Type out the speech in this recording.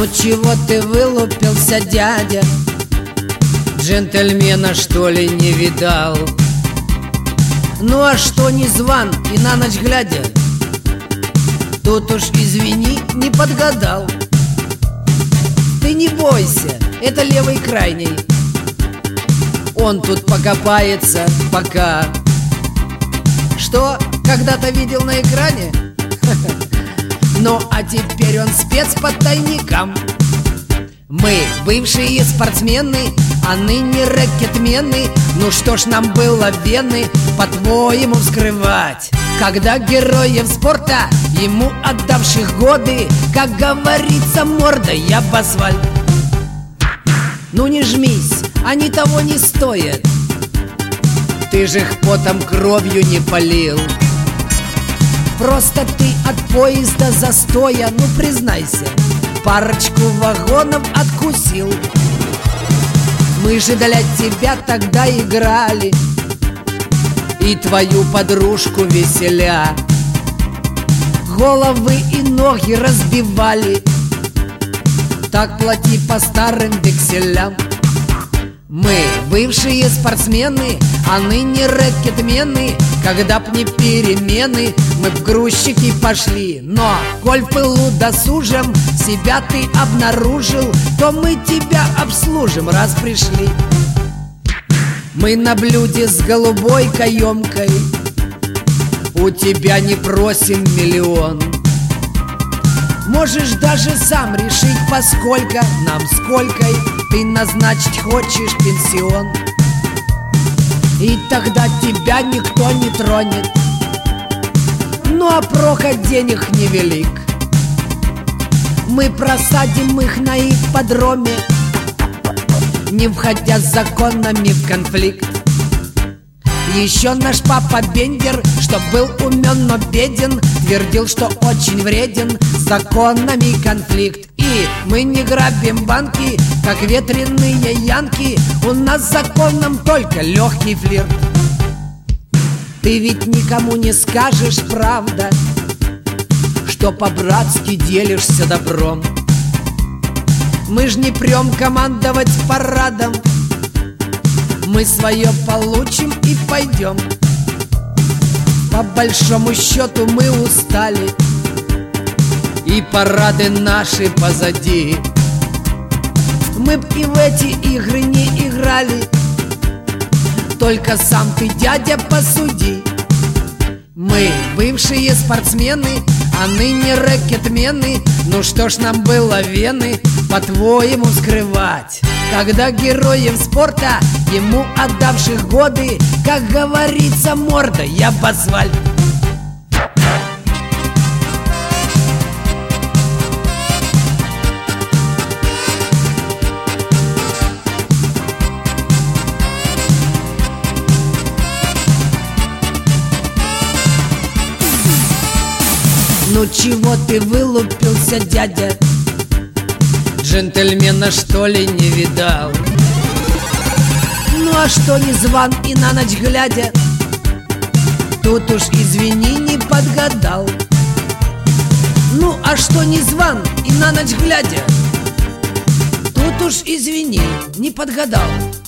Ну чего ты вылупился, дядя? Джентльмена, что ли, не видал? Ну а что не зван и на ночь глядя? Тут уж, извини, не подгадал. Ты не бойся, это левый крайний. Он тут покопается пока. Что, когда-то видел на экране? Ну а теперь он спец по тайникам. Мы бывшие спортсмены, а ныне рэкетмены. Ну что ж нам было вены, по-твоему, вскрывать? Когда героев спорта, ему отдавших годы, как говорится, мордой об асфальт. Ну не жмись, они того не стоят. Ты же их потом кровью не полил. Просто ты от поезда застоя, ну признайся, парочку вагонов откусил. Мы же для тебя тогда играли и твою подружку веселя. Головы и ноги разбивали, так плати по старым векселям. Мы бывшие спортсмены, а ныне рэкетмены. Когда б не перемены, мы б грузчики пошли. Но, коль в пылу досужим себя ты обнаружил, то мы тебя обслужим, раз пришли. Мы на блюде с голубой каемкой, у тебя не просим миллион. Можешь даже сам решить, поскольку нам сколько ты назначить хочешь пенсион. И тогда тебя никто не тронет. Ну а проход денег невелик. Мы просадим их на ипподроме, не входя с законами в конфликт. Еще наш папа Бендер, что был умен, но беден, твердил, что очень вреден законами конфликт. И мы не грабим банки, как ветреные янки. У нас законом только легкий флирт. Ты ведь никому не скажешь, правда, что по-братски делишься добром. Мы ж не прем командовать парадом, мы свое получим и пойдем. По большому счету мы устали, и парады наши позади. Мы б и в эти игры не играли, только сам ты, дядя, посуди. Мы бывшие спортсмены, а ныне рэкетмены. Ну что ж нам было вены, по-твоему, скрывать? Когда героев спорта, ему отдавших годы, как говорится, мордой об асфальт. Ну чего ты вылупился, дядя? Джентльмена, что ли, не видал? Ну а что не зван и на ночь глядя? Тут уж, извини, не подгадал. Ну а что не зван и на ночь глядя? Тут уж, извини, не подгадал.